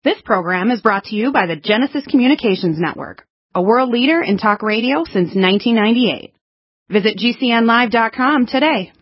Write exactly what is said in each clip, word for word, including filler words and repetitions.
This program is brought to you by the Genesis Communications Network, a world leader in talk radio since nineteen ninety-eight. Visit G C N live dot com today.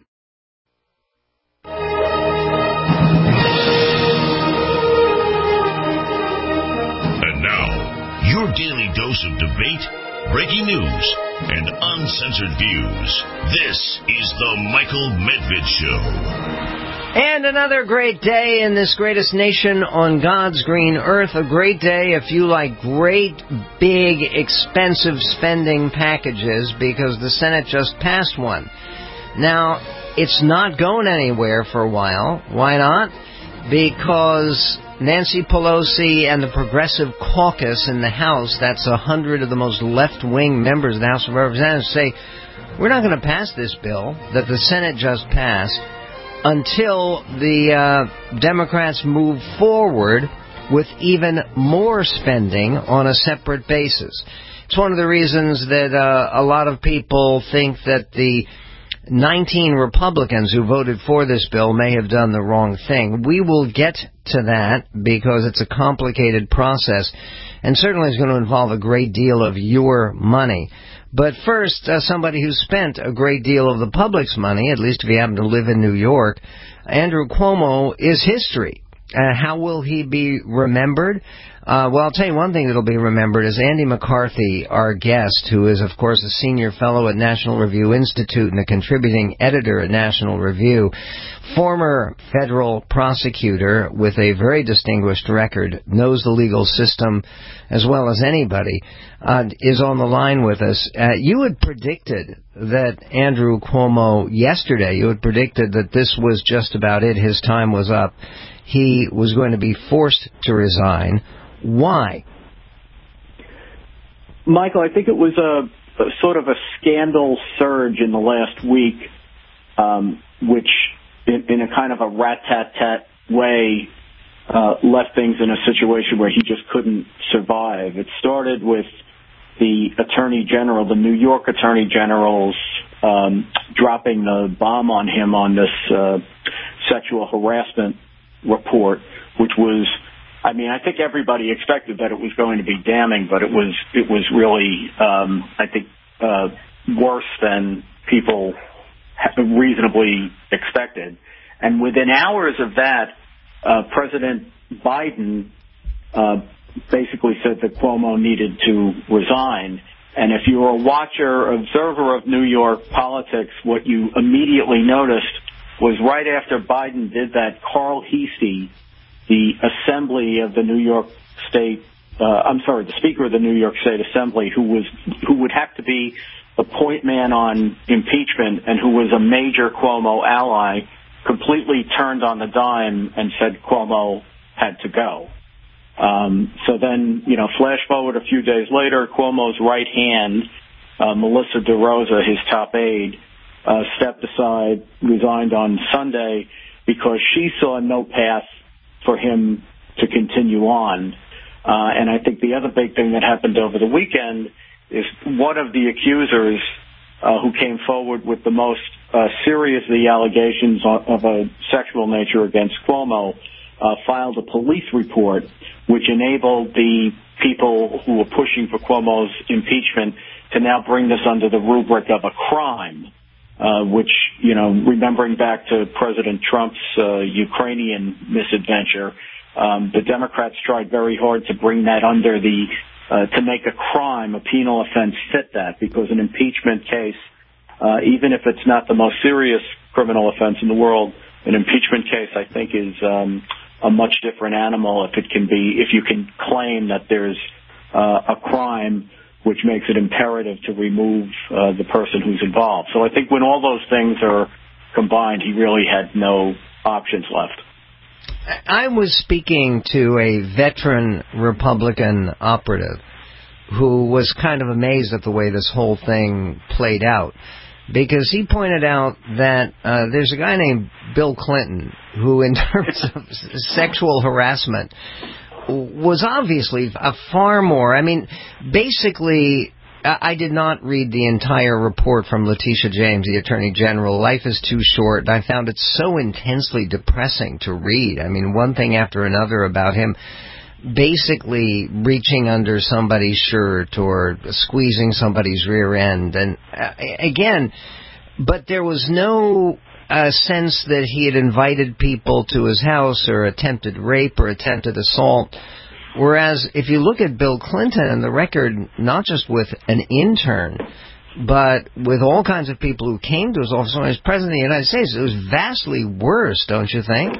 And now, your daily dose of debate, breaking news, and uncensored views. This is the Michael Medved Show. And another great day in this greatest nation on God's green earth. A great day if you like great, big, expensive spending packages, because the Senate just passed one. Now, it's not going anywhere for a while. Why not? Because Nancy Pelosi and the Progressive Caucus in the House, that's a hundred of the most left-wing members of the House of Representatives, say, we're not going to pass this bill that the Senate just passed until the uh, Democrats move forward with even more spending on a separate basis. It's one of the reasons that uh, a lot of people think that the nineteen Republicans who voted for this bill may have done the wrong thing. We will get to that because it's a complicated process and certainly is going to involve a great deal of your money. But first, uh, somebody who spent a great deal of the public's money, at least if you happen to live in New York, Andrew Cuomo is history. Uh, how will he be remembered? Uh, well, I'll tell you one thing that'll be remembered is Andy McCarthy, our guest, who is, of course, a senior fellow at National Review Institute and a contributing editor at National Review, former federal prosecutor with a very distinguished record, knows the legal system as well as anybody, uh, is on the line with us. Uh, you had predicted that Andrew Cuomo yesterday, you had predicted that this was just about it, his time was up. He was going to be forced to resign. Why? Michael, I think it was a, a sort of a scandal surge in the last week, um, which in, in a kind of a rat-tat-tat way uh, left things in a situation where he just couldn't survive. It started with the Attorney General, the New York Attorney General's um, dropping the bomb on him on this uh, sexual harassment report, which was, I mean, I think everybody expected that it was going to be damning, but it was it was really, um, I think, uh, worse than people reasonably expected. And within hours of that, uh, President Biden uh, basically said that Cuomo needed to resign. And if you were a watcher, observer of New York politics, what you immediately noticed was right after Biden did that, Carl Heastie, the Assembly of the New York State, uh, I'm sorry, the Speaker of the New York State Assembly, who was who would have to be the point man on impeachment and who was a major Cuomo ally, completely turned on the dime and said Cuomo had to go. Um, so then, you know, flash forward a few days later, Cuomo's right hand, uh, Melissa DeRosa, his top aide, uh, stepped aside, resigned on Sunday because she saw no path for him to continue on. Uh, and I think the other big thing that happened over the weekend is one of the accusers uh, who came forward with the most uh, serious of the allegations of a sexual nature against Cuomo uh, filed a police report which enabled the people who were pushing for Cuomo's impeachment to now bring this under the rubric of a crime, uh, which, you know, remembering back to President Trump's uh, Ukrainian misadventure, um, the Democrats tried very hard to bring that under the, uh, to make a crime, a penal offense fit that, because an impeachment case, uh, even if it's not the most serious criminal offense in the world, an impeachment case, I think, is um, a much different animal if it can be, if you can claim that there's uh, a crime which makes it imperative to remove uh, the person who's involved. So I think when all those things are combined, he really had no options left. I was speaking to a veteran Republican operative who was kind of amazed at the way this whole thing played out, because he pointed out that uh, there's a guy named Bill Clinton who, in terms of sexual harassment, was obviously a far more, I mean, basically, I did not read the entire report from Letitia James, the Attorney General. Life is too short, and I found it so intensely depressing to read. I mean, one thing after another about him. basically reaching under somebody's shirt or squeezing somebody's rear end. And uh, again, but there was no uh, sense that he had invited people to his house or attempted rape or attempted assault. Whereas if you look at Bill Clinton and the record, not just with an intern, but with all kinds of people who came to his office when he was president of the United States, it was vastly worse, don't you think?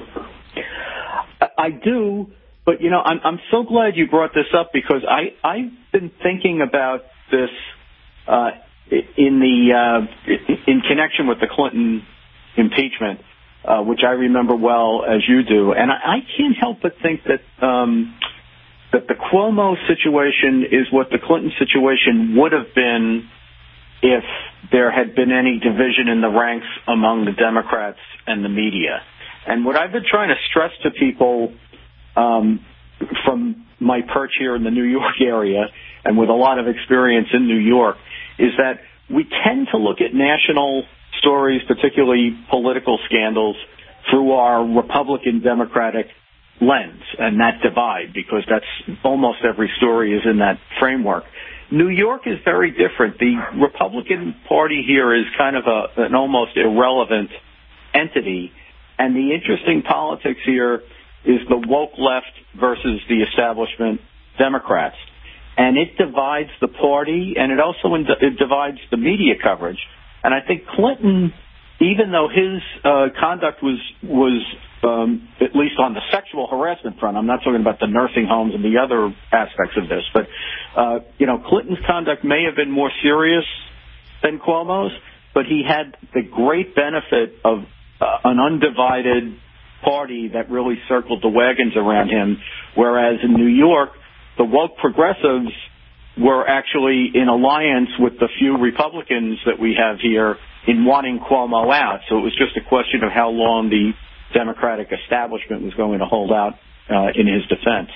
I do. But, you know, I'm, I'm so glad you brought this up because I, I've been thinking about this uh, in the uh, in connection with the Clinton impeachment, uh, which I remember well as you do. And I, I can't help but think that um, that the Cuomo situation is what the Clinton situation would have been if there had been any division in the ranks among the Democrats and the media. And what I've been trying to stress to people Um, from my perch here in the New York area and with a lot of experience in New York is that we tend to look at national stories, particularly political scandals, through our Republican-Democratic lens and that divide, because that's almost every story is in that framework. New York is very different. The Republican Party here is kind of a, an almost irrelevant entity, and the interesting politics here is the woke left versus the establishment Democrats. And it divides the party, and it also in, it divides the media coverage. And I think Clinton, even though his uh, conduct was, was um, at least on the sexual harassment front, I'm not talking about the nursing homes and the other aspects of this, but, uh, you know, Clinton's conduct may have been more serious than Cuomo's, but he had the great benefit of uh, an undivided party that really circled the wagons around him, whereas in New York, the woke progressives were actually in alliance with the few Republicans that we have here in wanting Cuomo out. So it was just a question of how long the Democratic establishment was going to hold out uh, in his defense.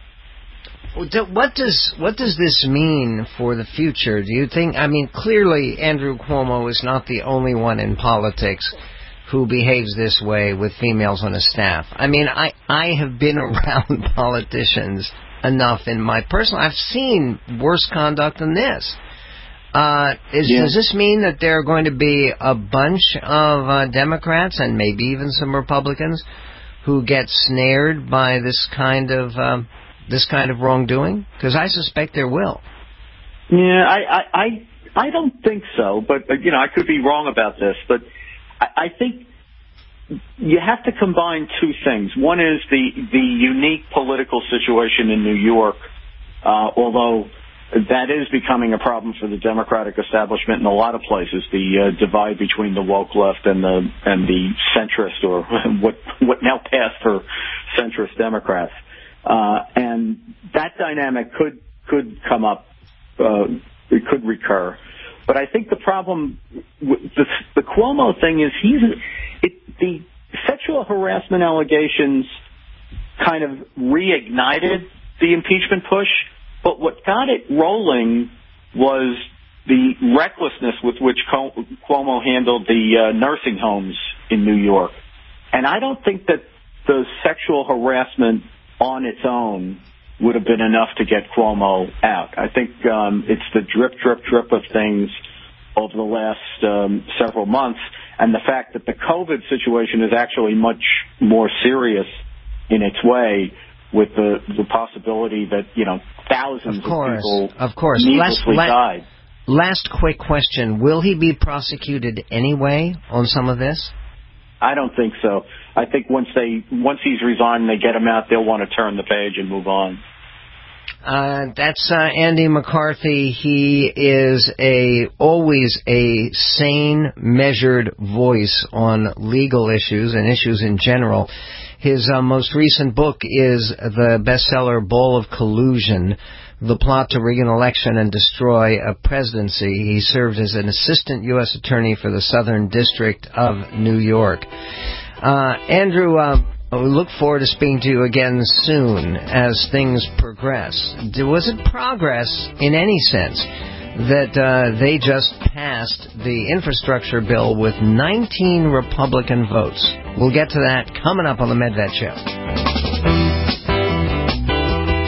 What does what does this mean for the future? Do you think, I mean, clearly Andrew Cuomo is not the only one in politics who behaves this way with females on his staff. I mean, I, I have been around politicians enough in my personal... I've seen worse conduct than this. Uh, is, yeah. Does this mean that there are going to be a bunch of uh, Democrats and maybe even some Republicans who get snared by this kind of um, this kind of wrongdoing? Because I suspect there will. Yeah, I, I, I, I don't think so. But, you know, I could be wrong about this, but I think you have to combine two things. One is the, the unique political situation in New York, uh, although that is becoming a problem for the Democratic establishment in a lot of places, the uh, divide between the woke left and the and the centrist, or what what now passed for centrist Democrats. Uh, and that dynamic could, could come up, uh, it could recur. But I think the problem with the, the Cuomo thing is he's it, the sexual harassment allegations kind of reignited the impeachment push, but what got it rolling was the recklessness with which Cuomo handled the uh, nursing homes in New York. And I don't think that the sexual harassment on its own would have been enough to get Cuomo out. I think um, it's the drip, drip, drip of things over the last um, several months, and the fact that the COVID situation is actually much more serious in its way, with the, the possibility that, you know, thousands of, course, of people of course. needlessly last, died. Last quick question. Will he be prosecuted anyway on some of this? I don't think so. I think once they once he's resigned and they get him out, they'll want to turn the page and move on. Uh, that's uh, Andy McCarthy. He is a always a sane, measured voice on legal issues and issues in general. His uh, most recent book is the bestseller Ball of Collusion, The Plot to Rig an Election and Destroy a Presidency. He served as an assistant U S attorney for the Southern District of New York. Uh, Andrew, uh, we look forward to speaking to you again soon as things progress. Was it progress in any sense that uh, they just passed the infrastructure bill with nineteen Republican votes? We'll get to that coming up on the Medved Show.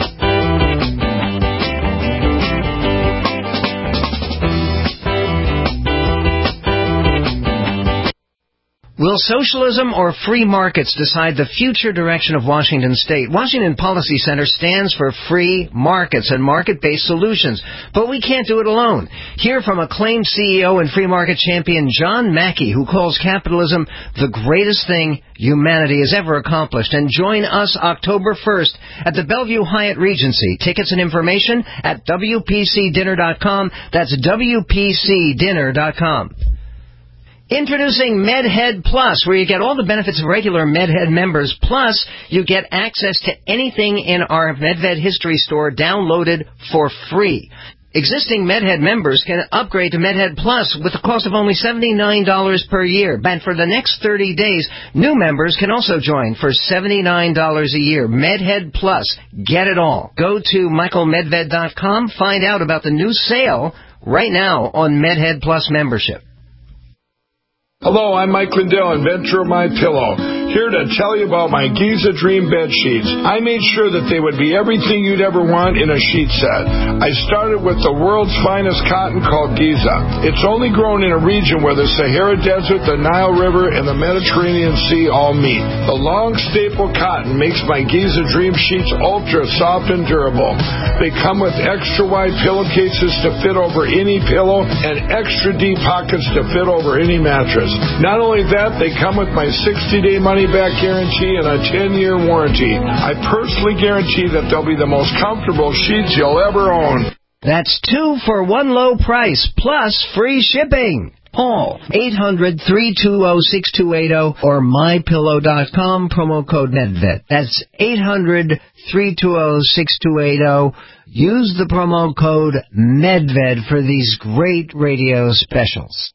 Will socialism or free markets decide the future direction of Washington State? Washington Policy Center stands for free markets and market-based solutions, but we can't do it alone. Hear from acclaimed C E O and free market champion John Mackey, who calls capitalism the greatest thing humanity has ever accomplished. And join us October first at the Bellevue Hyatt Regency. Tickets and information at W P C dinner dot com. That's W P C dinner dot com. Introducing MedHead Plus, where you get all the benefits of regular MedHead members, plus you get access to anything in our MedVed History Store downloaded for free. Existing MedHead members can upgrade to MedHead Plus with the cost of only seventy-nine dollars per year. And for the next thirty days, new members can also join for seventy-nine dollars a year. MedHead Plus. Get it all. Go to michael medved dot com. Find out about the new sale right now on MedHead Plus membership. Hello, I'm Mike Lindell, inventor of My Pillow, here to tell you about my Giza Dream bed sheets. I made sure that they would be everything you'd ever want in a sheet set. I started with the world's finest cotton called Giza. It's only grown in a region where the Sahara Desert, the Nile River, and the Mediterranean Sea all meet. The long staple cotton makes my Giza Dream sheets ultra soft and durable. They come with extra wide pillowcases to fit over any pillow and extra deep pockets to fit over any mattress. Not only that, they come with my sixty-day money-back guarantee and a ten-year warranty. I personally guarantee that they'll be the most comfortable sheets you'll ever own. That's two for one low price, plus free shipping. Call eight hundred, three two zero, six two eight zero or my pillow dot com, promo code MedVed. That's eight hundred, three two zero, six two eight zero. Use the promo code MedVed for these great radio specials.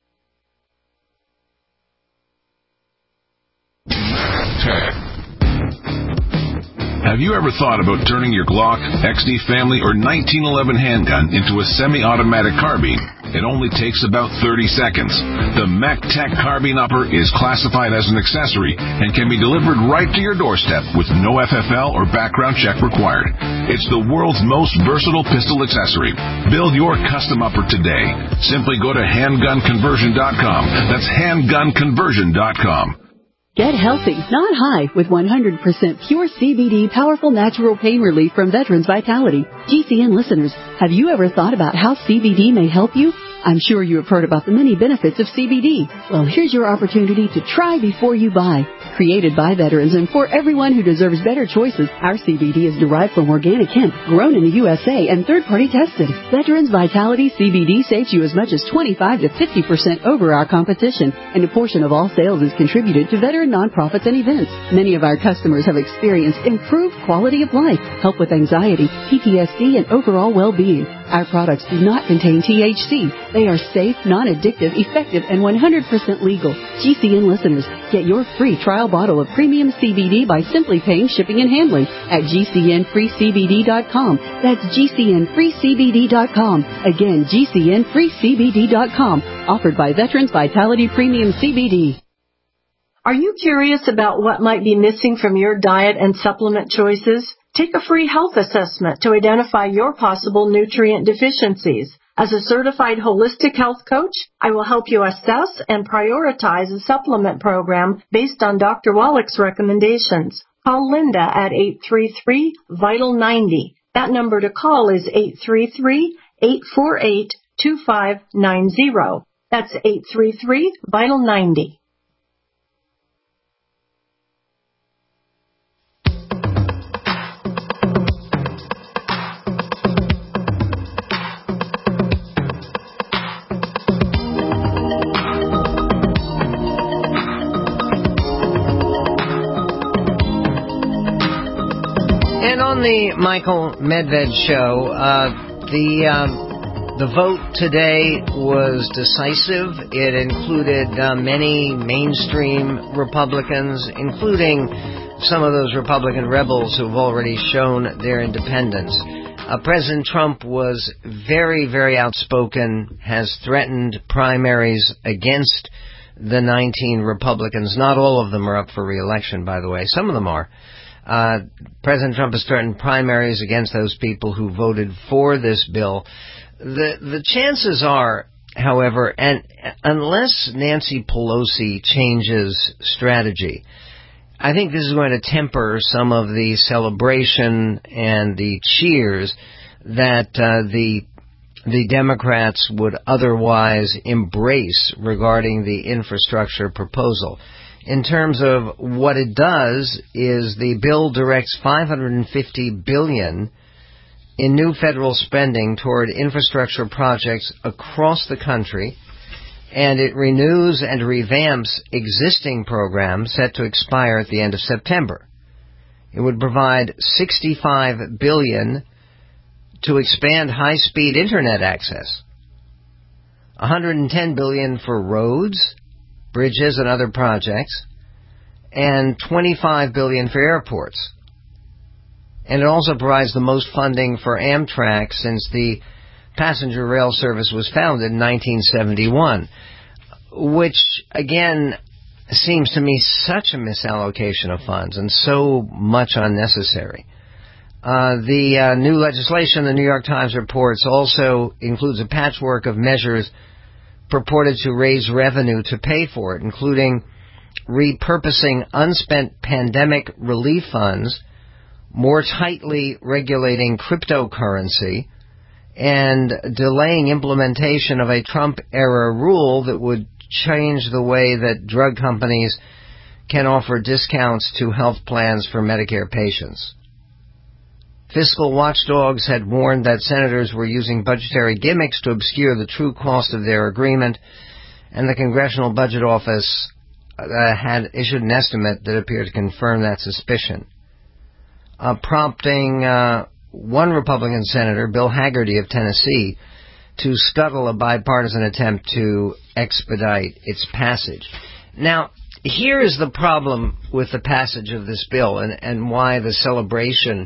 Have you ever thought about turning your Glock, X D Family, or nineteen eleven handgun into a semi-automatic carbine? It only takes about thirty seconds. The MacTech Carbine Upper is classified as an accessory and can be delivered right to your doorstep with no F F L or background check required. It's the world's most versatile pistol accessory. Build your custom upper today. Simply go to handgun conversion dot com. That's handgun conversion dot com. Get healthy, not high, with one hundred percent pure C B D powerful natural pain relief from Veterans Vitality. G C N listeners, have you ever thought about how C B D may help you? I'm sure you have heard about the many benefits of C B D. Well, here's your opportunity to try before you buy. Created by veterans and for everyone who deserves better choices, our C B D is derived from organic hemp, grown in the U S A, and third-party tested. Veterans Vitality C B D saves you as much as twenty-five to fifty percent over our competition, and a portion of all sales is contributed to veteran nonprofits and events. Many of our customers have experienced improved quality of life, help with anxiety, P T S D, and overall well-being. Our products do not contain T H C. They are safe, non-addictive, effective, and one hundred percent legal. G C N listeners, get your free trial bottle of premium C B D by simply paying shipping and handling at G C N free C B D dot com. That's G C N free C B D dot com. Again, G C N free C B D dot com. Offered by Veterans Vitality Premium C B D. Are you curious about what might be missing from your diet and supplement choices? Take a free health assessment to identify your possible nutrient deficiencies. As a certified holistic health coach, I will help you assess and prioritize a supplement program based on Doctor Wallach's recommendations. Call Linda at eight three three, vital ninety. That number to call is eight three three, eight four eight, two five nine zero. That's eight three three, vital ninety. On the Michael Medved Show, uh, the um, the vote today was decisive. It included uh, many mainstream Republicans, including some of those Republican rebels who have already shown their independence. Uh, President Trump was very, very outspoken, has threatened primaries against the nineteen Republicans. Not all of them are up for re-election, by the way. Some of them are. Uh, President Trump has threatened primaries against those people who voted for this bill. The the chances are however, and unless Nancy Pelosi changes strategy, I think this is going to temper some of the celebration and the cheers that uh, the the Democrats would otherwise embrace regarding the infrastructure proposal. In terms of what it does is the bill directs five hundred fifty billion dollars in new federal spending toward infrastructure projects across the country, and it renews and revamps existing programs set to expire at the end of September. It would provide sixty-five billion dollars to expand high-speed internet access, one hundred ten billion dollars for roads, bridges, and other projects, and twenty-five billion dollars for airports. And it also provides the most funding for Amtrak since the passenger rail service was founded in nineteen seventy-one, which, again, seems to me such a misallocation of funds and so much unnecessary. Uh, the uh, new legislation, the New York Times reports, also includes a patchwork of measures purported to raise revenue to pay for it, including repurposing unspent pandemic relief funds, more tightly regulating cryptocurrency, and delaying implementation of a Trump-era rule that would change the way that drug companies can offer discounts to health plans for Medicare patients. Fiscal watchdogs had warned that senators were using budgetary gimmicks to obscure the true cost of their agreement, and the Congressional Budget Office uh, had issued an estimate that appeared to confirm that suspicion, uh, prompting uh, one Republican senator, Bill Hagerty of Tennessee, to scuttle a bipartisan attempt to expedite its passage. Now, here is the problem with the passage of this bill and, and why the celebration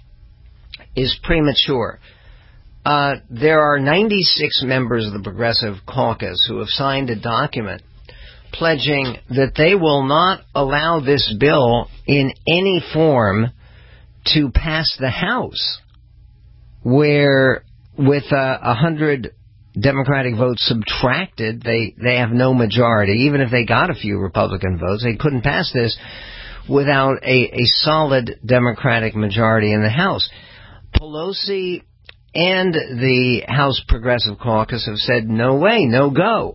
is premature. Uh, there are ninety-six members of the Progressive Caucus who have signed a document pledging that they will not allow this bill in any form to pass the House, where with uh, a hundred Democratic votes subtracted, they, they have no majority. Even if they got a few Republican votes, they couldn't pass this without a, a solid Democratic majority in the House. Pelosi and the House Progressive Caucus have said, no way, no go.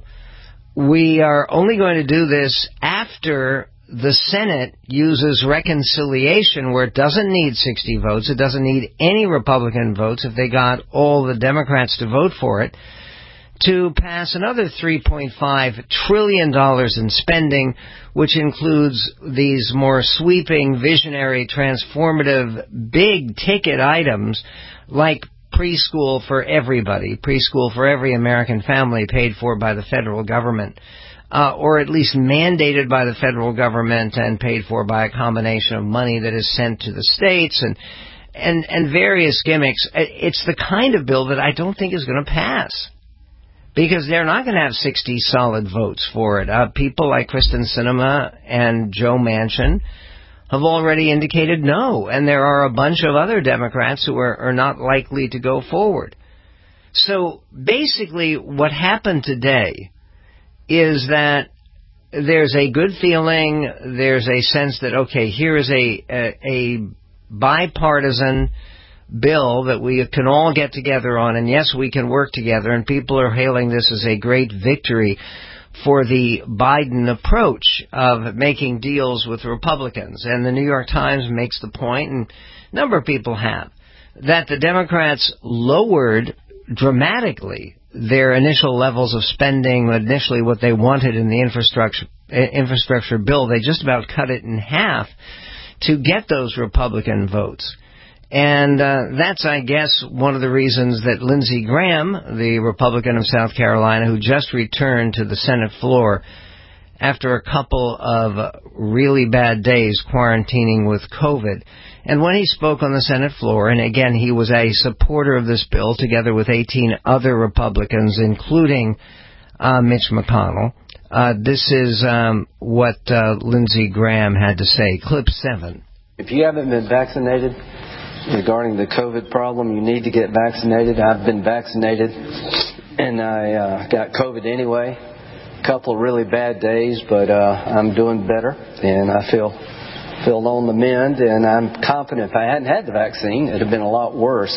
We are only going to do this after the Senate uses reconciliation, where it doesn't need sixty votes. It doesn't need any Republican votes if they got all the Democrats to vote for it, to pass another three point five trillion dollars in spending, which includes these more sweeping, visionary, transformative, big-ticket items like preschool for everybody, preschool for every American family paid for by the federal government, uh, or at least mandated by the federal government and paid for by a combination of money that is sent to the states and and, and various gimmicks. It's the kind of bill that I don't think is going to pass, because they're not going to have sixty solid votes for it. Uh, people like Kristen Sinema and Joe Manchin have already indicated no, and there are a bunch of other Democrats who are, are not likely to go forward. So basically what happened today is that there's a good feeling, there's a sense that, okay, here is a, a, a bipartisan bill that we can all get together on, and yes, we can work together, and people are hailing this as a great victory for the Biden approach of making deals with Republicans. And the New York Times makes the point, and a number of people have, that the Democrats lowered dramatically their initial levels of spending, initially what they wanted in the infrastructure infrastructure bill. They just about cut it in half to get those Republican votes. And uh, that's, I guess, one of the reasons that Lindsey Graham, the Republican of South Carolina, who just returned to the Senate floor after a couple of really bad days quarantining with COVID, and when he spoke on the Senate floor, and again, he was a supporter of this bill together with eighteen other Republicans, including uh, Mitch McConnell. Uh, this is um, what uh, Lindsey Graham had to say. Clip seven. If you haven't been vaccinated regarding the COVID problem, you need to get vaccinated. I've been vaccinated. and I uh, got COVID anyway. A couple of really bad days, but uh, I'm doing better, and I feel feel on the mend, and I'm confident if I hadn't had the vaccine, it would have been a lot worse.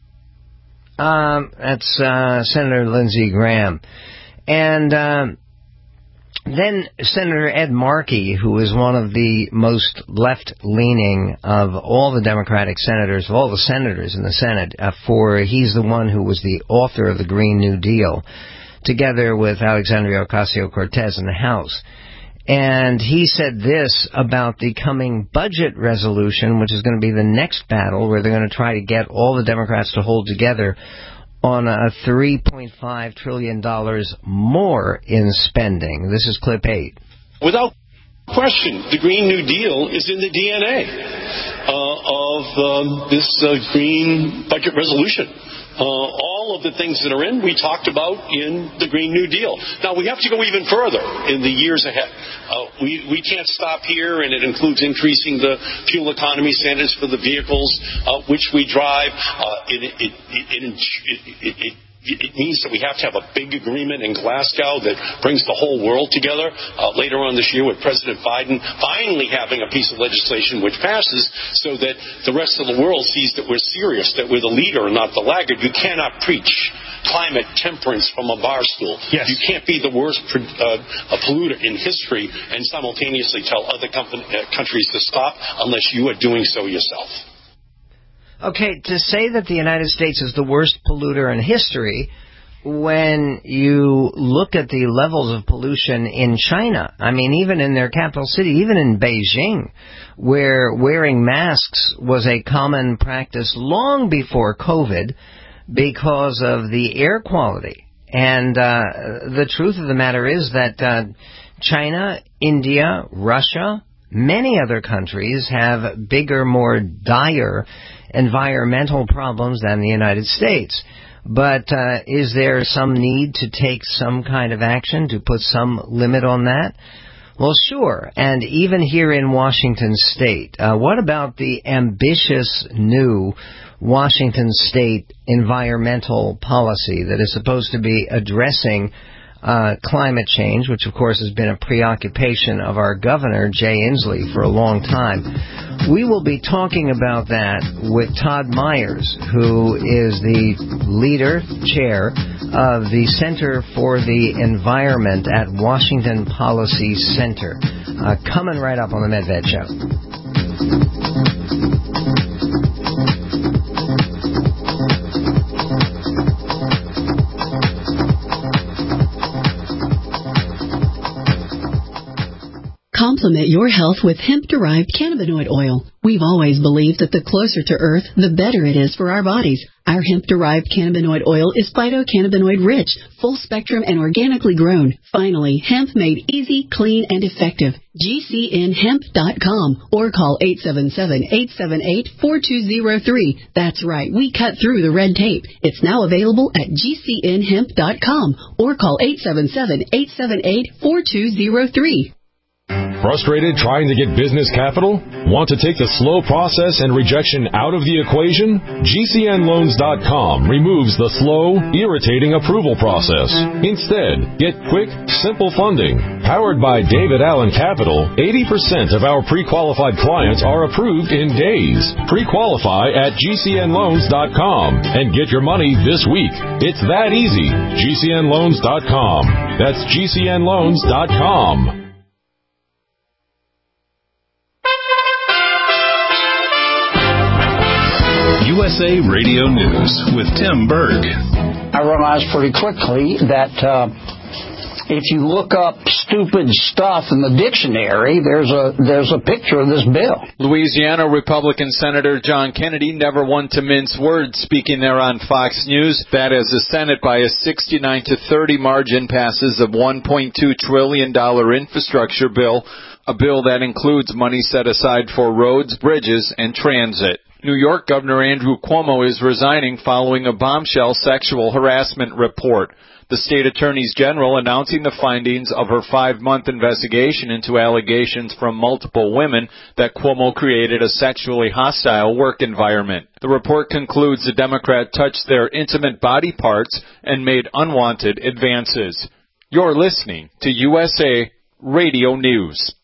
Um, that's uh, Senator Lindsey Graham. And um, then Senator Ed Markey, who is one of the most left-leaning of all the Democratic senators, of all the senators in the Senate, uh, for he's the one who was the author of the Green New Deal, together with Alexandria Ocasio-Cortez in the House. And he said this about the coming budget resolution, which is going to be the next battle, where they're going to try to get all the Democrats to hold together on a three point five trillion dollars more in spending. This is clip eight. Without question, the Green New Deal is in the D N A uh, of um, this uh, green budget resolution. Uh, all of the things that are in, we talked about in the Green New Deal. Now, we have to go even further in the years ahead. Uh, we, we can't stop here, and it includes increasing the fuel economy standards for the vehicles uh, which we drive. Uh, it, it, it, it, it, it, it means that we have to have a big agreement in Glasgow that brings the whole world together uh, later on this year, with President Biden finally having a piece of legislation which passes so that the rest of the world sees that we're serious, that we're the leader and not the laggard. You cannot preach climate temperance from a bar stool. Yes. You can't be the worst uh, polluter in history and simultaneously tell other company, uh, countries to stop unless you are doing so yourself. Okay, to say that the United States is the worst polluter in history, when you look at the levels of pollution in China, I mean, even in their capital city, even in Beijing, where wearing masks was a common practice long before COVID because of the air quality. And uh, the truth of the matter is that uh, China, India, Russia, many other countries have bigger, more dire environmental problems than the United States. But uh, is there some need to take some kind of action to put some limit on that? Well, sure. And even here in Washington State, uh, what about the ambitious new Washington State environmental policy that is supposed to be addressing Uh, climate change, which of course has been a preoccupation of our governor, Jay Inslee, for a long time? We will be talking about that with Todd Myers, who is the leader, chair of the Center for the Environment at Washington Policy Center. Uh, coming right up on the Medved Show. Complement your health with hemp-derived cannabinoid oil. We've always believed that the closer to Earth, the better it is for our bodies. Our hemp-derived cannabinoid oil is phytocannabinoid-rich, full-spectrum, and organically grown. Finally, hemp made easy, clean, and effective. G C N hemp dot com or call eight seven seven, eight seven eight, four two zero three. That's right, we cut through the red tape. It's now available at G C N hemp dot com or call eight seven seven, eight seven eight, four two zero three. Frustrated trying to get business capital? Want to take the slow process and rejection out of the equation? G C N loans dot com removes the slow, irritating approval process. Instead, get quick, simple funding. Powered by David Allen Capital, eighty percent of our pre-qualified clients are approved in days. Pre-qualify at G C N loans dot com and get your money this week. It's that easy. G C N loans dot com. That's G C N loans dot com. U S A Radio News with Tim Berg. I realized pretty quickly that uh, if you look up stupid stuff in the dictionary, there's a there's a picture of this bill. Louisiana Republican Senator John Kennedy never one to mince words, speaking there on Fox News, that as the Senate by a sixty-nine to thirty margin passes a one point two trillion dollars infrastructure bill, a bill that includes money set aside for roads, bridges, and transit. New York Governor Andrew Cuomo is resigning following a bombshell sexual harassment report. The state attorneys general announcing the findings of her five-month investigation into allegations from multiple women that Cuomo created a sexually hostile work environment. The report concludes the Democrat touched their intimate body parts and made unwanted advances. You're listening to U S A Radio News.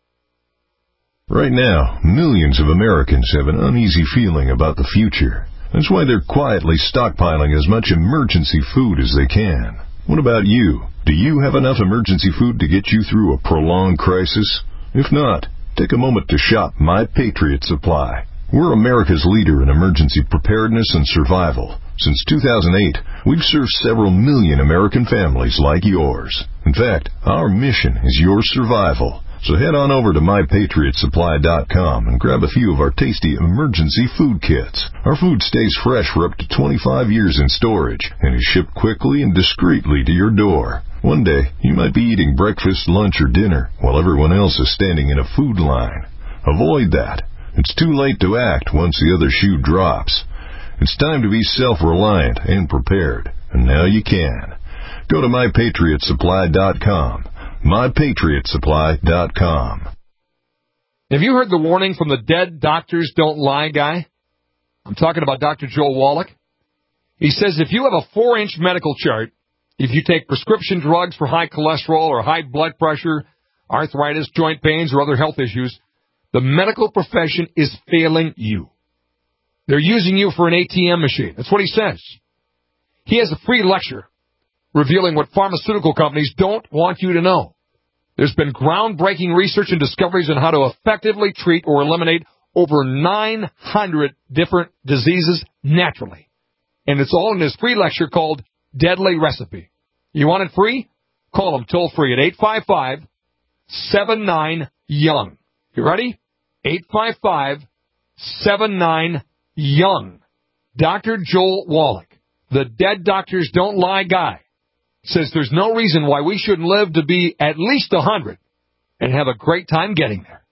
Right now, millions of Americans have an uneasy feeling about the future. That's why they're quietly stockpiling as much emergency food as they can. What about you? Do you have enough emergency food to get you through a prolonged crisis? If not, take a moment to shop My Patriot Supply. We're America's leader in emergency preparedness and survival. Since two thousand eight, we've served several million American families like yours. In fact, our mission is your survival. So head on over to my patriot supply dot com and grab a few of our tasty emergency food kits. Our food stays fresh for up to twenty-five years in storage and is shipped quickly and discreetly to your door. One day, you might be eating breakfast, lunch, or dinner while everyone else is standing in a food line. Avoid that. It's too late to act once the other shoe drops. It's time to be self-reliant and prepared, and now you can. Go to my patriot supply dot com. my patriot supply dot com. Have you heard the warning from the dead doctors don't lie guy? I'm talking about Doctor Joel Wallach. He says if you have a four-inch medical chart, if you take prescription drugs for high cholesterol or high blood pressure, arthritis, joint pains, or other health issues, the medical profession is failing you. They're using you for an A T M machine. That's what he says. He has a free lecture revealing what pharmaceutical companies don't want you to know. There's been groundbreaking research and discoveries on how to effectively treat or eliminate over nine hundred different diseases naturally. And it's all in his free lecture called Deadly Recipe. You want it free? Call him toll free at eight five five, seven nine, young. You ready? eight five five, seven nine, young. Doctor Joel Wallach, the Dead Doctors Don't Lie guy, says there's no reason why we shouldn't live to be at least one hundred and have a great time getting there.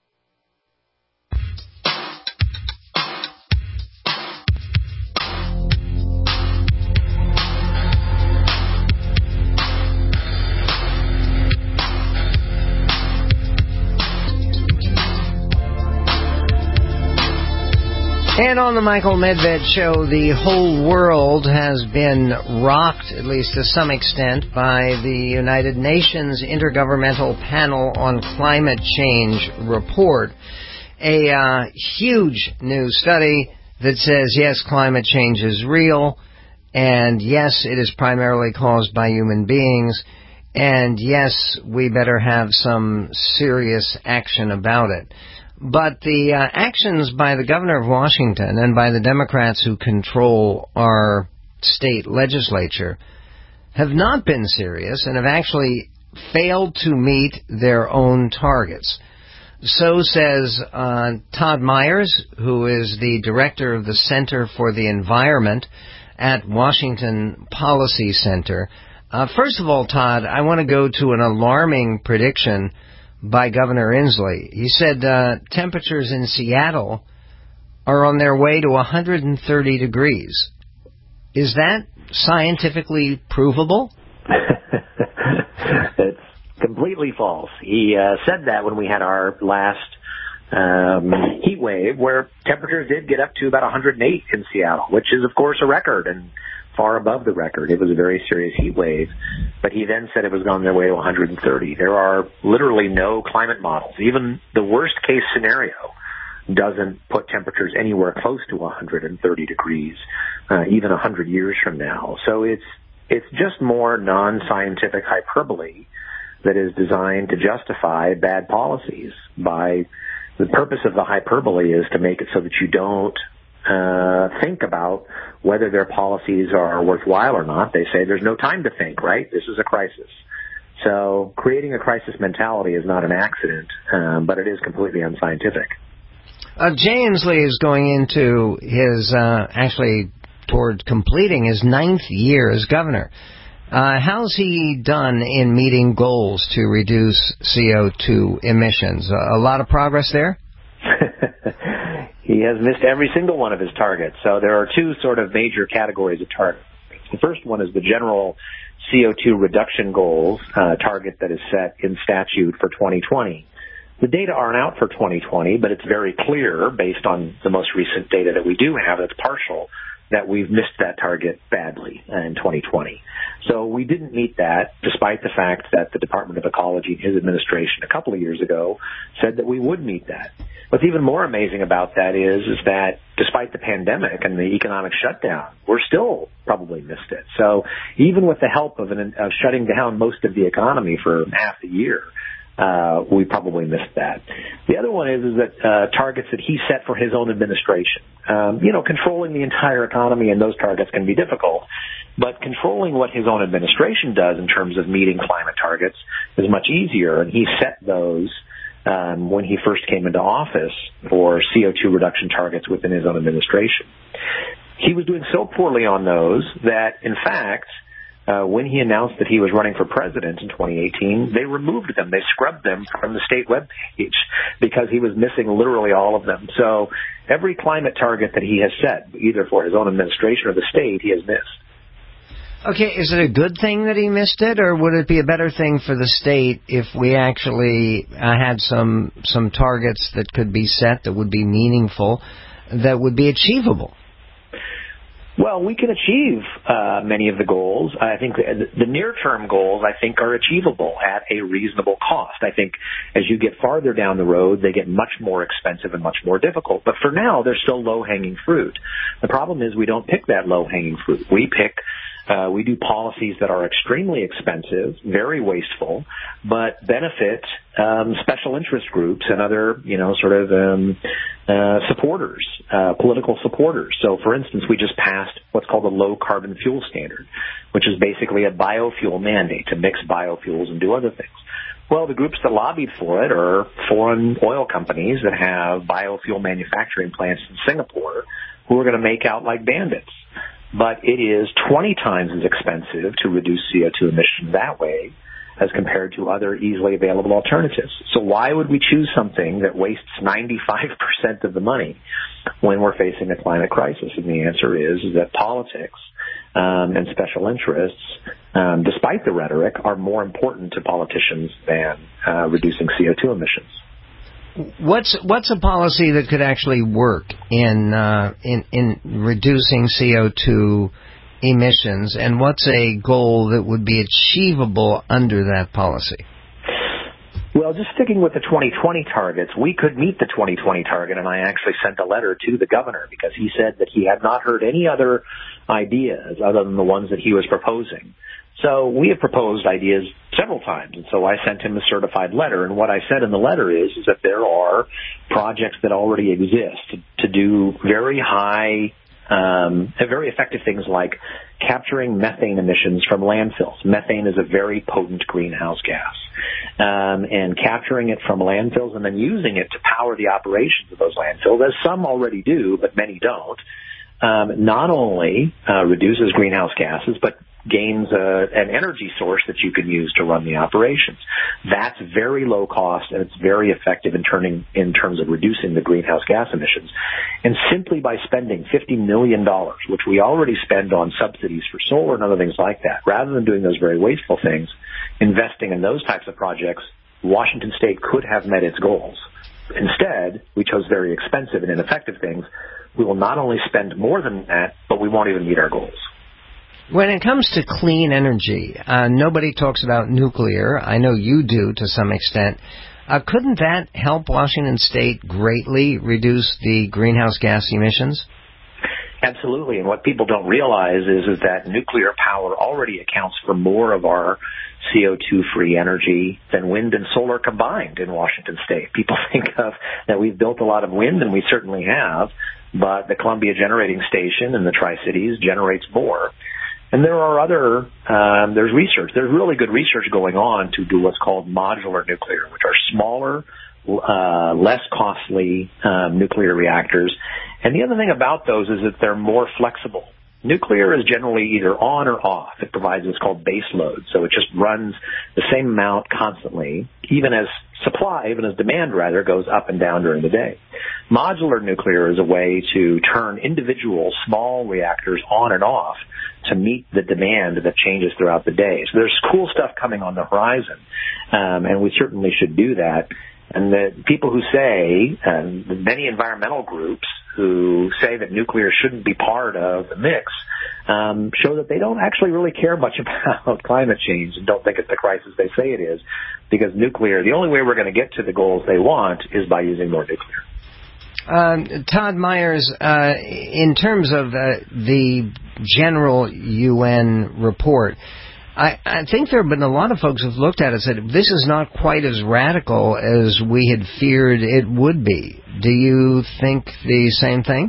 And on the Michael Medved Show, the whole world has been rocked, at least to some extent, by the United Nations Intergovernmental Panel on Climate Change report. A uh, huge new study that says, yes, climate change is real, and yes, it is primarily caused by human beings, and yes, we better have some serious action about it. But the uh, actions by the governor of Washington and by the Democrats who control our state legislature have not been serious and have actually failed to meet their own targets. So says uh, Todd Myers, who is the director of the Center for the Environment at Washington Policy Center. Uh, first of all, Todd, I want to go to an alarming prediction by Governor Inslee. He said uh, temperatures in Seattle are on their way to one hundred thirty degrees. Is that scientifically provable? It's completely false. He uh, said that when we had our last um, heat wave, where temperatures did get up to about one hundred eight in Seattle, which is, of course, a record and far above the record. It was a very serious heat wave, but he then said it was on their way to one hundred thirty. There are literally no climate models. Even the worst case scenario doesn't put temperatures anywhere close to one hundred thirty degrees, uh, even one hundred years from now. So it's it's just more non-scientific hyperbole that is designed to justify bad policies. By the purpose of the hyperbole is to make it so that you don't uh, think about whether their policies are worthwhile or not. They say there's no time to think, right? This is a crisis. So creating a crisis mentality is not an accident, um, but it is completely unscientific. Uh, Jay Inslee is going into his, uh, actually, toward completing his ninth year as governor. Uh, how's he done in meeting goals to reduce C O two emissions? Uh, a lot of progress there? He has missed every single one of his targets. So there are two sort of major categories of targets. The first one is the general C O two reduction goals, uh, target that is set in statute for twenty twenty. The data aren't out for twenty twenty, but it's very clear, based on the most recent data that we do have that's partial, that we've missed that target badly in twenty twenty. So we didn't meet that, despite the fact that the Department of Ecology and his administration a couple of years ago said that we would meet that. What's even more amazing about that is, is that despite the pandemic and the economic shutdown, we're still probably missed it. So even with the help of, an, of shutting down most of the economy for half a year, Uh, we probably missed that. The other one is, is that uh, targets that he set for his own administration. Um, you know, controlling the entire economy and those targets can be difficult, but controlling what his own administration does in terms of meeting climate targets is much easier, and he set those um, when he first came into office for C O two reduction targets within his own administration. He was doing so poorly on those that, in fact, Uh, when he announced that he was running for president in twenty eighteen, they removed them. They scrubbed them from the state webpage because he was missing literally all of them. So every climate target that he has set, either for his own administration or the state, he has missed. Okay, is it a good thing that he missed it, or would it be a better thing for the state if we actually uh, had some some targets that could be set that would be meaningful, that would be achievable? Well, we can achieve uh, many of the goals. I think the, the near-term goals, I think, are achievable at a reasonable cost. I think as you get farther down the road, they get much more expensive and much more difficult. But for now, they're still low-hanging fruit. The problem is we don't pick that low-hanging fruit. We pick Uh, we do policies that are extremely expensive, very wasteful, but benefit um, special interest groups and other, you know, sort of um, uh, supporters, uh, political supporters. So, for instance, we just passed what's called the low carbon fuel standard, which is basically a biofuel mandate to mix biofuels and do other things. Well, the groups that lobbied for it are foreign oil companies that have biofuel manufacturing plants in Singapore who are going to make out like bandits. But it is twenty times as expensive to reduce C O two emissions that way as compared to other easily available alternatives. So why would we choose something that wastes ninety-five percent of the money when we're facing a climate crisis? And the answer is, is that politics um, and special interests, um, despite the rhetoric, are more important to politicians than uh, reducing C O two emissions. What's what's a policy that could actually work in uh, in in reducing C O two emissions, and what's a goal that would be achievable under that policy? Well, just sticking with the twenty twenty targets, we could meet the twenty twenty target, and I actually sent a letter to the governor because he said that he had not heard any other ideas other than the ones that he was proposing. So we have proposed ideas several times, and so I sent him a certified letter. And what I said in the letter is, is that there are projects that already exist to, to do very high, um, very effective things like capturing methane emissions from landfills. Methane is a very potent greenhouse gas. Um, and capturing it from landfills and then using it to power the operations of those landfills, as some already do, but many don't, um, not only uh, reduces greenhouse gases, but gains uh, an energy source that you can use to run the operations. That's very low cost, and it's very effective in turning in terms of reducing the greenhouse gas emissions. And simply by spending fifty million dollars, which we already spend on subsidies for solar and other things like that, rather than doing those very wasteful things, investing in those types of projects, Washington State could have met its goals. Instead, we chose very expensive and ineffective things. We will not only spend more than that, but we won't even meet our goals. When it comes to clean energy, uh, nobody talks about nuclear. I know you do to some extent. Uh, couldn't that help Washington State greatly reduce the greenhouse gas emissions? Absolutely. And what people don't realize is, is that nuclear power already accounts for more of our C O two free energy than wind and solar combined in Washington State. People think of that we've built a lot of wind, and we certainly have, but the Columbia Generating Station in the Tri-Cities generates more. And there are other, um, there's research, there's really good research going on to do what's called modular nuclear, which are smaller, uh, less costly um, nuclear reactors. And the other thing about those is that they're more flexible. Nuclear is generally either on or off. It provides what's called base load, so it just runs the same amount constantly, even as supply, even as demand rather, goes up and down during the day. Modular nuclear is a way to turn individual small reactors on and off to meet the demand that changes throughout the day. So there's cool stuff coming on the horizon, um, and we certainly should do that. And the people who say, and the many environmental groups who say that nuclear shouldn't be part of the mix, um, show that they don't actually really care much about climate change and don't think it's the crisis they say it is, because nuclear, the only way we're going to get to the goals they want is by using more nuclear. Um, Todd Myers, uh, in terms of uh, the general U N report, I, I think there have been a lot of folks who've looked at it and said, this is not quite as radical as we had feared it would be. Do you think the same thing?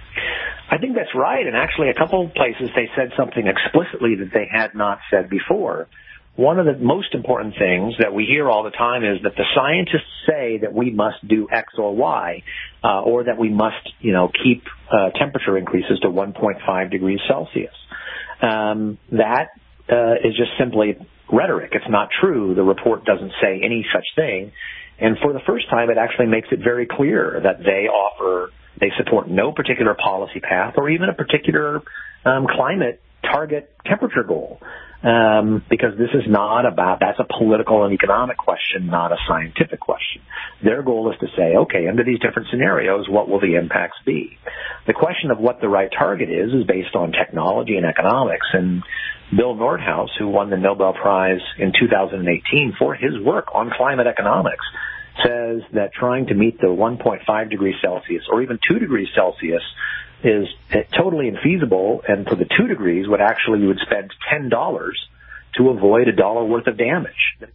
I think that's right, and actually a couple of places they said something explicitly that they had not said before. One of the most important things that we hear all the time is that the scientists say that we must do X or Y, uh, or that we must, you know, keep uh, temperature increases to one point five degrees Celsius. Um, that uh, is just simply rhetoric. It's not true. The report doesn't say any such thing. And for the first time, it actually makes it very clear that they offer, they support no particular policy path or even a particular um, climate target temperature goal. Um, because this is not about, that's a political and economic question, not a scientific question. Their goal is to say, okay, under these different scenarios, what will the impacts be? The question of what the right target is is based on technology and economics. And Bill Nordhaus, who won the Nobel Prize in two thousand eighteen for his work on climate economics, says that trying to meet the one point five degrees Celsius or even two degrees Celsius is totally infeasible, and for the two degrees would actually, you would spend ten dollars to avoid a dollar worth of damage.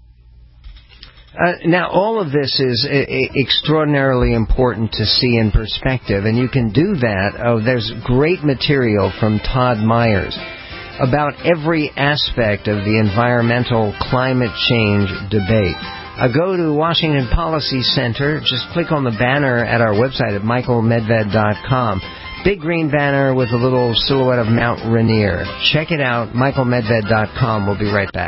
Uh, now, all of this is a- a extraordinarily important to see in perspective, and you can do that. Oh, there's great material from Todd Myers about every aspect of the environmental climate change debate. Uh, go to Washington Policy Center. Just click on the banner at our website at michael medved dot com. Big green banner with a little silhouette of Mount Rainier. Check it out, michael medved dot com. We'll be right back.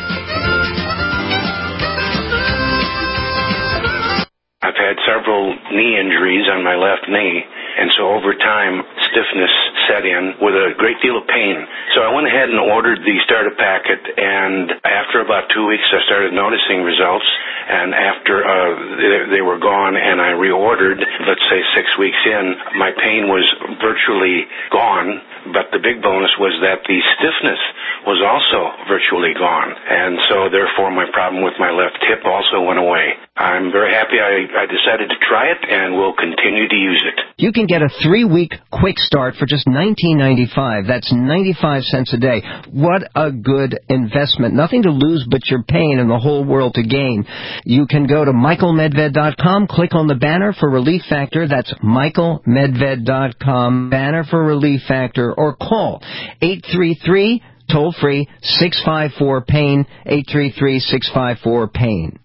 I've had several knee injuries on my left knee, and so over time, stiffness set in with a great deal of pain. So I went ahead and ordered the starter packet, and after about two weeks, I started noticing results, and after uh, they, they were gone and I reordered, let's say six weeks in, my pain was virtually gone, but the big bonus was that the stiffness was also virtually gone, and so therefore my problem with my left hip also went away. I'm very happy I, I decided to try it, and will continue to use it. You can get a three-week quick start for just nineteen ninety-five. That's ninety-five cents a day. What a good investment. Nothing to lose but your pain and the whole world to gain. You can go to michael medved dot com, click on the banner for Relief Factor. That's michael medved dot com, banner for Relief Factor, or call eight three three, toll-free, six five four, pain, eight three three, six five four, pain.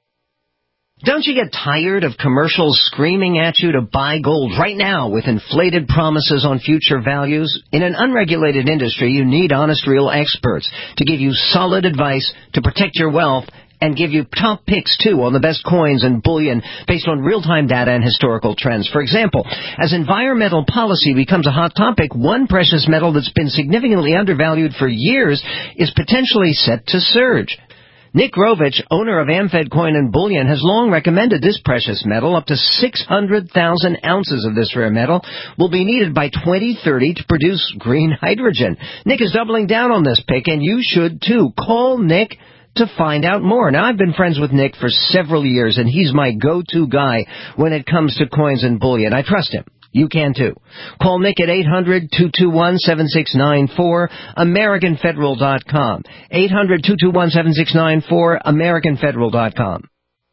Don't you get tired of commercials screaming at you to buy gold right now with inflated promises on future values? In an unregulated industry, you need honest, real experts to give you solid advice to protect your wealth and give you top picks, too, on the best coins and bullion based on real-time data and historical trends. For example, as environmental policy becomes a hot topic, one precious metal that's been significantly undervalued for years is potentially set to surge. Nick Rovich, owner of Amfed Coin and Bullion, has long recommended this precious metal. Up to six hundred thousand ounces of this rare metal will be needed by twenty thirty to produce green hydrogen. Nick is doubling down on this pick, and you should too. Call Nick to find out more. Now, I've been friends with Nick for several years, and he's my go-to guy when it comes to coins and bullion. I trust him. You can too. Call Nick at eight hundred, two two one, seven six nine four, american federal dot com. eight hundred, two two one, seven six nine four, american federal dot com.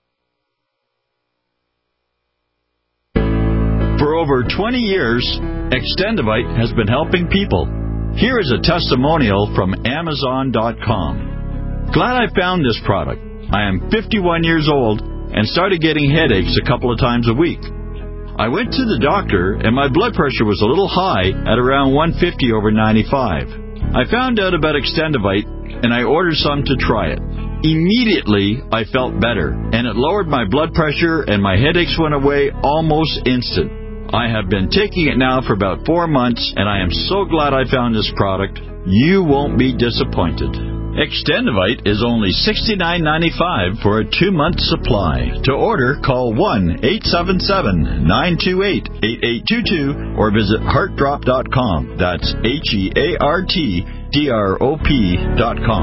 For over twenty years, Extendivite has been helping people. Here is a testimonial from amazon dot com. Glad I found this product. I am fifty-one years old and started getting headaches a couple of times a week. I went to the doctor, and my blood pressure was a little high at around one fifty over ninety-five. I found out about Extendivite, and I ordered some to try it. Immediately, I felt better, and it lowered my blood pressure, and my headaches went away almost instant. I have been taking it now for about four months, and I am so glad I found this product. You won't be disappointed. Extendivite is only sixty-nine ninety-five for a two-month supply. To order, call one eight seven seven, nine two eight, eight eight two two or visit heart drop dot com. That's H E A R T D R O P dot com.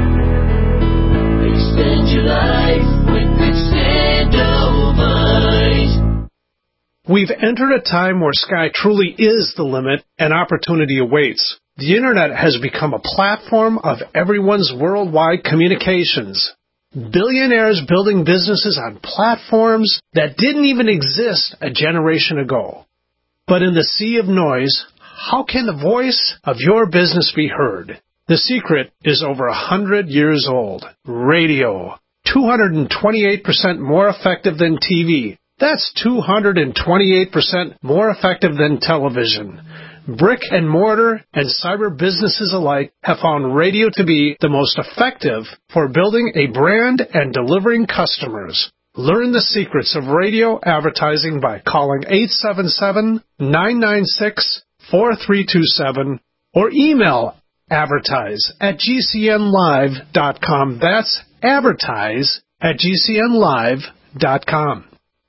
Extend your life with Extendivite. We've entered a time where sky truly is the limit and opportunity awaits. The Internet has become a platform of everyone's worldwide communications. Billionaires building businesses on platforms that didn't even exist a generation ago. But in the sea of noise, how can the voice of your business be heard? The secret is over a hundred years old. Radio. two hundred twenty-eight percent more effective than T V. That's two hundred twenty-eight percent more effective than television. Brick and mortar and cyber businesses alike have found radio to be the most effective for building a brand and delivering customers. Learn the secrets of radio advertising by calling eight seven seven, nine nine six, four three two seven or email advertise at G C N live dot com. That's advertise at G C N live dot com.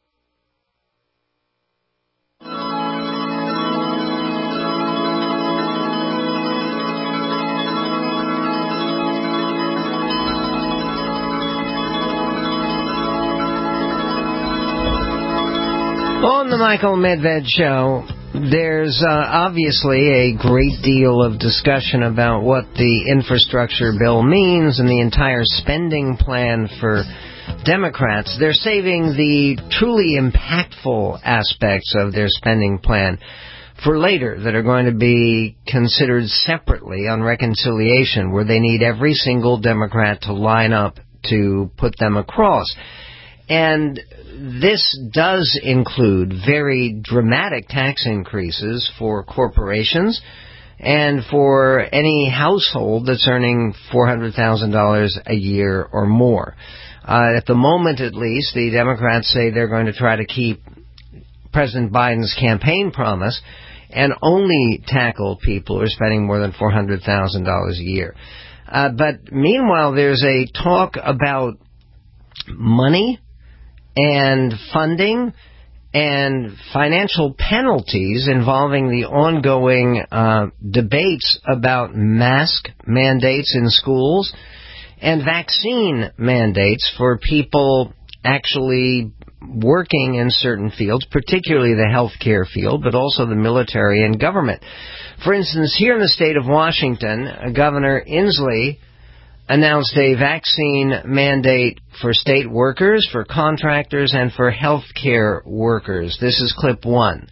On the Michael Medved Show, there's uh, obviously a great deal of discussion about what the infrastructure bill means and the entire spending plan for Democrats. They're saving the truly impactful aspects of their spending plan for later that are going to be considered separately on reconciliation, where they need every single Democrat to line up to put them across. And this does include very dramatic tax increases for corporations and for any household that's earning four hundred thousand dollars a year or more. Uh, at the moment, at least, the Democrats say they're going to try to keep President Biden's campaign promise and only tackle people who are spending more than four hundred thousand dollars a year. Uh, but meanwhile, there's a talk about money and funding and financial penalties involving the ongoing uh, debates about mask mandates in schools and vaccine mandates for people actually working in certain fields, particularly the healthcare field, but also the military and government. For instance, here in the state of Washington, Governor Inslee announced a vaccine mandate for state workers, for contractors, and for healthcare workers. This is clip one.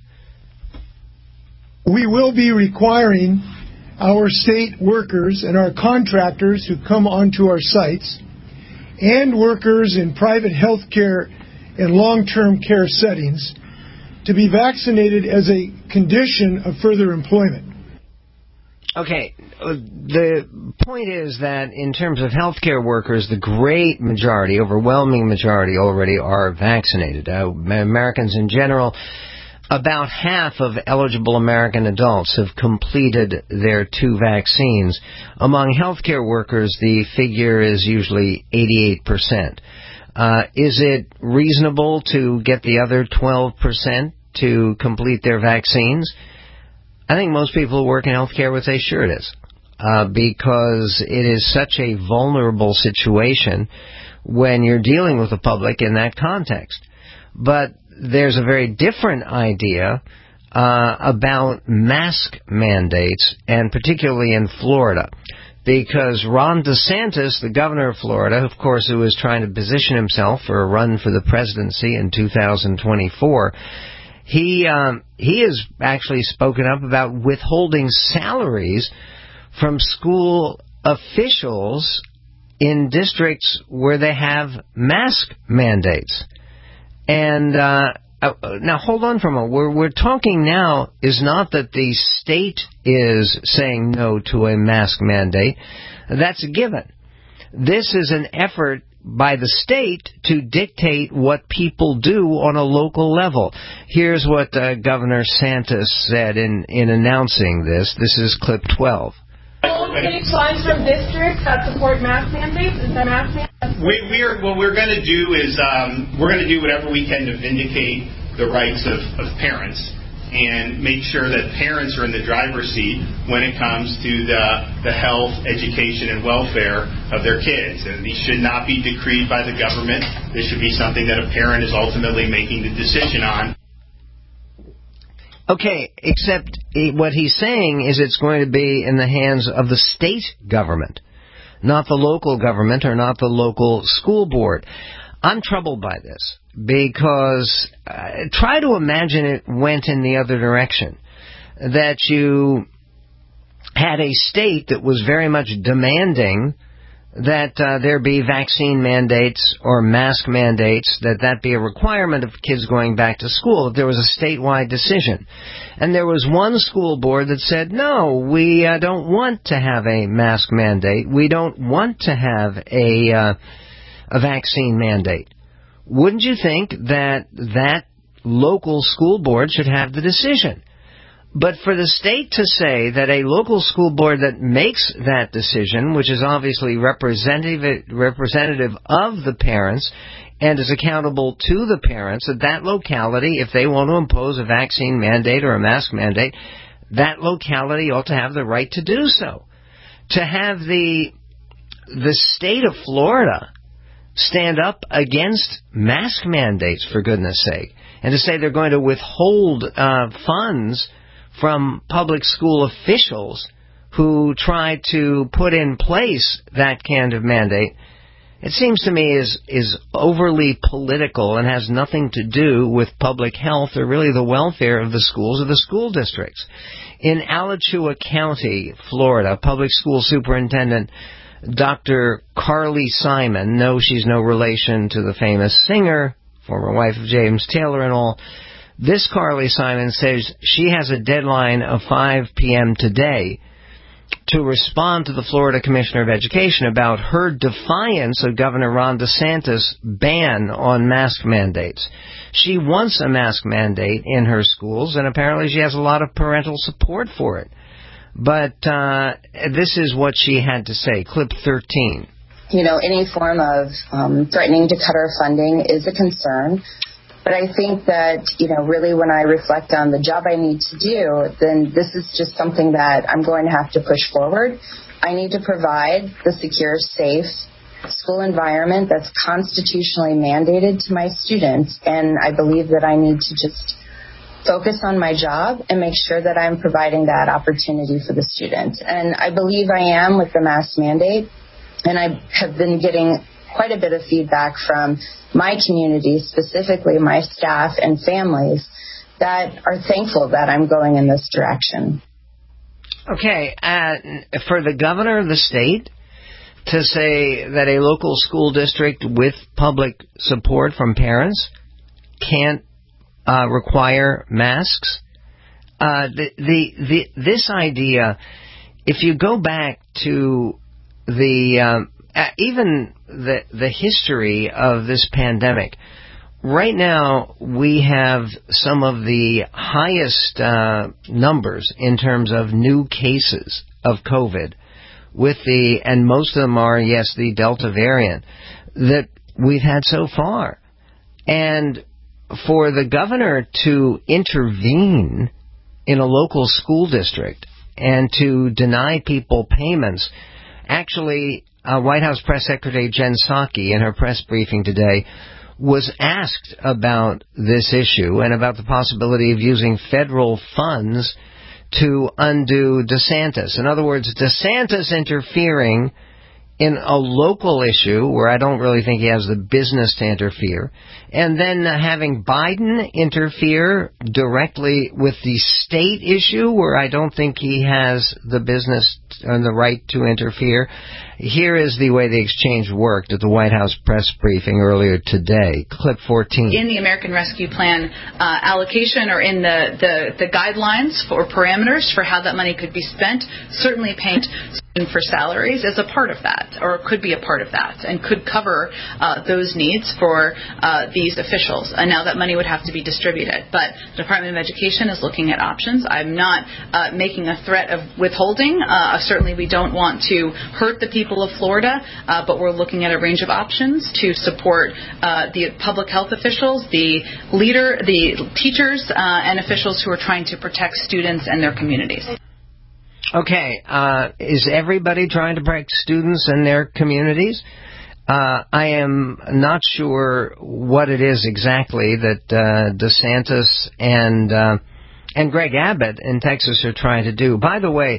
We will be requiring our state workers and our contractors who come onto our sites and workers in private healthcare and long-term care settings to be vaccinated as a condition of further employment. Okay, the point is that in terms of healthcare workers, the great majority, overwhelming majority already are vaccinated. Uh, Americans in general, about half of eligible American adults have completed their two vaccines. Among healthcare workers, the figure is usually eighty-eight percent. Uh, is it reasonable to get the other twelve percent to complete their vaccines? I think most people who work in healthcare would say, sure it is, uh, because it is such a vulnerable situation when you're dealing with the public in that context. But there's a very different idea uh, about mask mandates, and particularly in Florida, because Ron DeSantis, the governor of Florida, of course, who is trying to position himself for a run for the presidency in two thousand twenty-four, He um, he has actually spoken up about withholding salaries from school officials in districts where they have mask mandates. And uh, Uh, now, hold on for a moment. What we're talking now is not that the state is saying no to a mask mandate. That's a given. This is an effort by the state to dictate what people do on a local level. Here's what uh, Governor Santos said in, in announcing this. This is clip twelve. Take funds from districts that support mask mandates. Is that mask mandates? We, we are, what we're going to do is um, we're going to do whatever we can to vindicate the rights of, of parents and make sure that parents are in the driver's seat when it comes to the, the health, education, and welfare of their kids. And these should not be decreed by the government. This should be something that a parent is ultimately making the decision on. Okay, except what he's saying is it's going to be in the hands of the state government, not the local government or not the local school board. I'm troubled by this because uh, try to imagine it went in the other direction, that you had a state that was very much demanding that uh, there be vaccine mandates or mask mandates, that that be a requirement of kids going back to school, if there was a statewide decision. And there was one school board that said, no, we uh, don't want to have a mask mandate. We don't want to have a, uh, a vaccine mandate. Wouldn't you think that that local school board should have the decision? But for the state to say that a local school board that makes that decision, which is obviously representative representative of the parents and is accountable to the parents, that that locality, if they want to impose a vaccine mandate or a mask mandate, that locality ought to have the right to do so. To have the the state of Florida stand up against mask mandates, for goodness sake, and to say they're going to withhold uh, funds from public school officials who try to put in place that kind of mandate, it seems to me is is overly political and has nothing to do with public health or really the welfare of the schools or the school districts. In Alachua County, Florida, public school superintendent Doctor Carly Simon, no, she's no relation to the famous singer, former wife of James Taylor and all. This Carly Simon says she has a deadline of five p.m. today to respond to the Florida Commissioner of Education about her defiance of Governor Ron DeSantis' ban on mask mandates. She wants a mask mandate in her schools, and apparently she has a lot of parental support for it. But uh, this is what she had to say. Clip thirteen. You know, any form of um, threatening to cut our funding is a concern. But I think that, you know, really when I reflect on the job I need to do, then this is just something that I'm going to have to push forward. I need to provide the secure, safe school environment that's constitutionally mandated to my students. And I believe that I need to just focus on my job and make sure that I'm providing that opportunity for the students. And I believe I am with the mask mandate. And I have been getting quite a bit of feedback from my community, specifically my staff and families, that are thankful that I'm going in this direction. Okay, uh, for the governor of the state to say that a local school district with public support from parents can't uh, require masks, uh, the, the the this idea, if you go back to the um, Uh, even the the history of this pandemic, right now we have some of the highest uh, numbers in terms of new cases of COVID, with the and most of them are, yes, the Delta variant that we've had so far. And for the governor to intervene in a local school district and to deny people payments, actually, Uh, White House Press Secretary Jen Psaki, in her press briefing today, was asked about this issue and about the possibility of using federal funds to undo DeSantis. In other words, DeSantis interfering in a local issue where I don't really think he has the business to interfere, and then having Biden interfere directly with the state issue where I don't think he has the business and the right to interfere. Here is the way the exchange worked at the White House press briefing earlier today. Clip fourteen. In the American Rescue Plan uh, allocation or in the, the, the guidelines for parameters for how that money could be spent, certainly paying for salaries is a part of that, or could be a part of that, and could cover uh, those needs for uh, these officials. And now that money would have to be distributed. But the Department of Education is looking at options. I'm not uh, making a threat of withholding. Uh, certainly we don't want to hurt the people of Florida, uh, but we're looking at a range of options to support uh, the public health officials, the leader, the teachers, uh, and officials who are trying to protect students and their communities. Okay, uh, is everybody trying to protect students and their communities? Uh, I am not sure what it is exactly that uh, DeSantis and uh, and Greg Abbott in Texas are trying to do. By the way,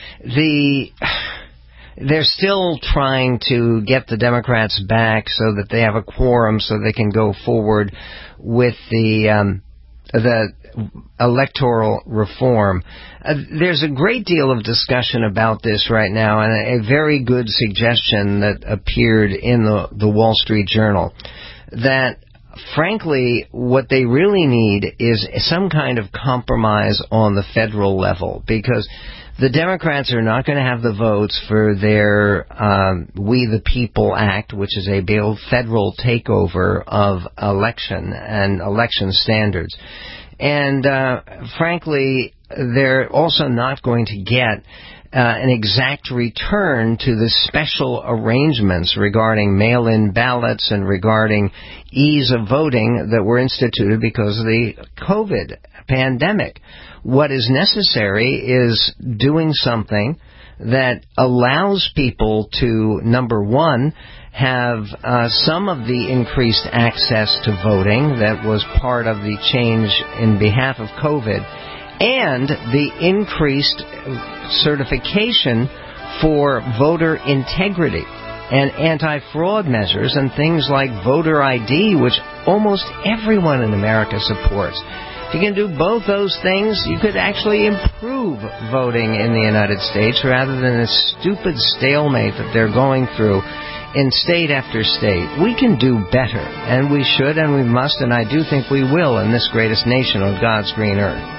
the they're still trying to get the Democrats back so that they have a quorum so they can go forward with the um, the electoral reform. Uh, there's a great deal of discussion about this right now, and a, a very good suggestion that appeared in the, the Wall Street Journal that, frankly, what they really need is some kind of compromise on the federal level, because the Democrats are not going to have the votes for their um, We the People Act, which is a bill federal takeover of election and election standards. And, uh, frankly, they're also not going to get uh, an exact return to the special arrangements regarding mail-in ballots and regarding ease of voting that were instituted because of the COVID pandemic. What is necessary is doing something that allows people to, number one, have uh, some of the increased access to voting that was part of the change in behalf of COVID, and the increased certification for voter integrity and anti-fraud measures and things like voter I D, which almost everyone in America supports. If you can do both those things, you could actually improve voting in the United States rather than a stupid stalemate that they're going through in state after state. We can do better, and we should, and we must, and I do think we will in this greatest nation on God's green earth.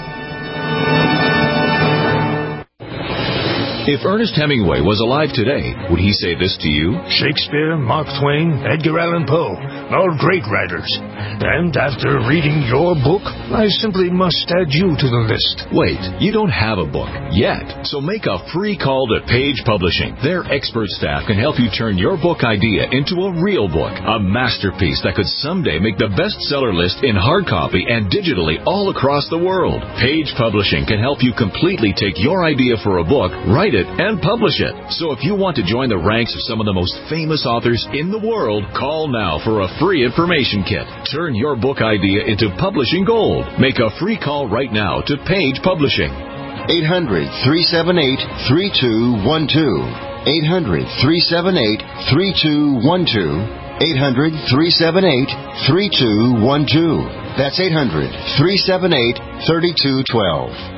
If Ernest Hemingway was alive today, would he say this to you? Shakespeare, Mark Twain, Edgar Allan Poe, all great writers. And after reading your book, I simply must add you to the list. Wait, you don't have a book yet, so make a free call to Page Publishing. Their expert staff can help you turn your book idea into a real book, a masterpiece that could someday make the bestseller list in hard copy and digitally all across the world. Page Publishing can help you completely take your idea for a book, write it, and publish it. So if you want to join the ranks of some of the most famous authors in the world, call now for a free information kit. Turn your book idea into publishing gold. Make a free call right now to Page Publishing. eight hundred, three seven eight, three two one two. eight hundred, three seven eight, three two one two. eight hundred, three seven eight, three two one two. That's eight hundred, three seven eight, three two one two.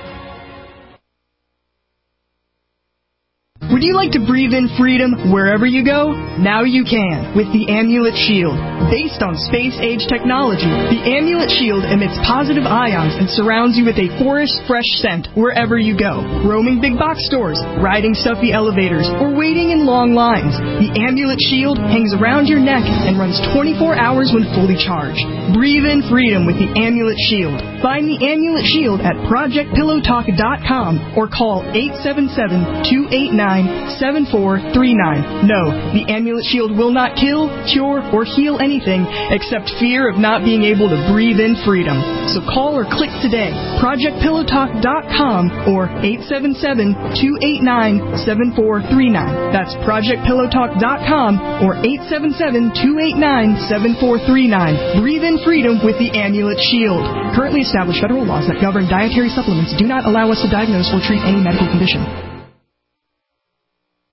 Would you like to breathe in freedom wherever you go? Now you can with the Amulet Shield. Based on space-age technology, the Amulet Shield emits positive ions and surrounds you with a forest fresh scent wherever you go. Roaming big box stores, riding stuffy elevators, or waiting in long lines, the Amulet Shield hangs around your neck and runs twenty-four hours when fully charged. Breathe in freedom with the Amulet Shield. Find the Amulet Shield at project pillow talk dot com or call eight seven seven, two eight nine, seven four three nine. No, the Amulet Shield will not kill, cure, or heal anything except fear of not being able to breathe in freedom. So call or click today, project pillow talk dot com or eight seven seven, two eight nine, seven four three nine. That's project pillow talk dot com or eight seven seven, two eight nine, seven four three nine. Breathe in freedom with the Amulet Shield. Currently established federal laws that govern dietary supplements do not allow us to diagnose or treat any medical condition.